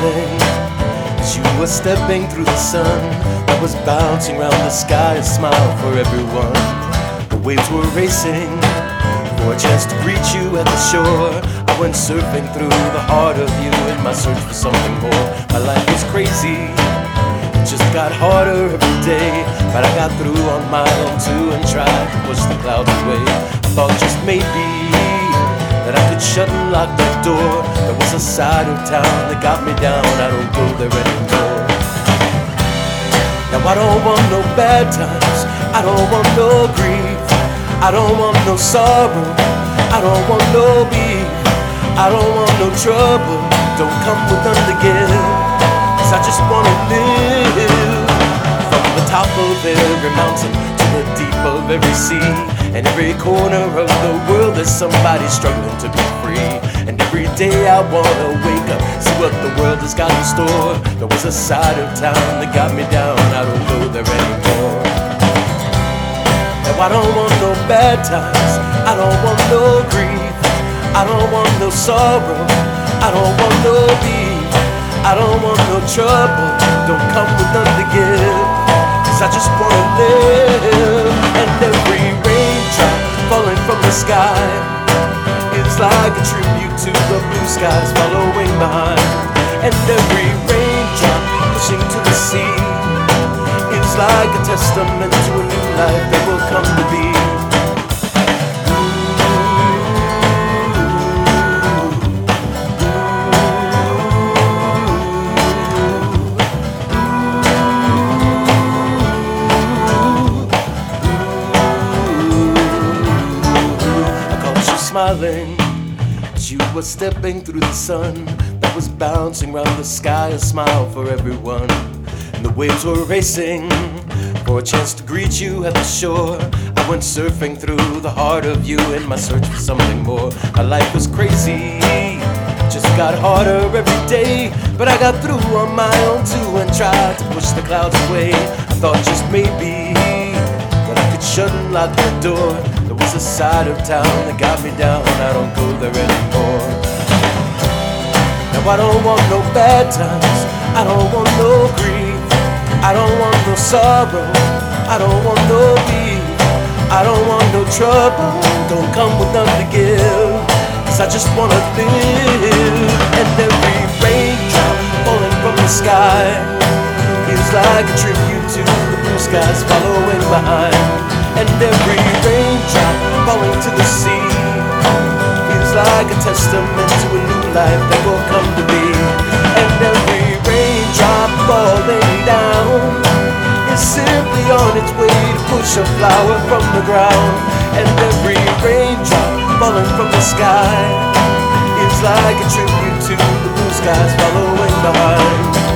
smiling as you were stepping through the sun that was bouncing round the sky. A smile for everyone. The waves were racing for a chance to greet you at the shore. I went surfing through the heart of you in my search for something more. My life was crazy, it just got harder every day, but I got through on my own too and tried to push the clouds away. I thought just maybe that I could shut and lock that door. There was a side of town that got me down, I don't go there anymore. Now I don't want no bad times, I don't want no grief, I don't want no sorrow, I don't want no beef, I don't want no trouble. Don't come with none to give, 'cause I just wanna live. From the top of every mountain to the deep of every sea, and every corner of the world there's somebody struggling to be free. And every day I wanna wake up, see what the world has got in store. There was a side of town that got me down, I don't go there anymore. Now I don't want no bad times, I don't want no grief, I don't want no sorrow, I don't want no beef, I don't want no trouble. Don't come with none to give, 'cause I just wanna live. And every raindrop falling from the sky is like a tribute to the blue skies following behind. And every raindrop pushing to the sea is like a testament to a new life that will come to be. Smiling as you were stepping through the sun that was bouncing round the sky. A smile for everyone. And the waves were racing for a chance to greet you at the shore. I went surfing through the heart of you in my search for something more. My life was crazy, just got harder every day, but I got through on my own too and tried to push the clouds away. I thought just maybe that I could shut and lock the door. There was a side of town that got me down, I don't go there anymore. Now I don't want no bad times, I don't want no grief, I don't want no sorrow, I don't want no beef, I don't want no trouble. Don't come with none to give, 'cause I just wanna live. And every raindrop falling from the sky is like a tribute to the blue skies following behind. And every raindrop falling to the sea is like a testament to a new life that will come to be. And every raindrop falling down is simply on its way to push a flower from the ground. And every raindrop falling from the sky is like a tribute to the blue skies following behind.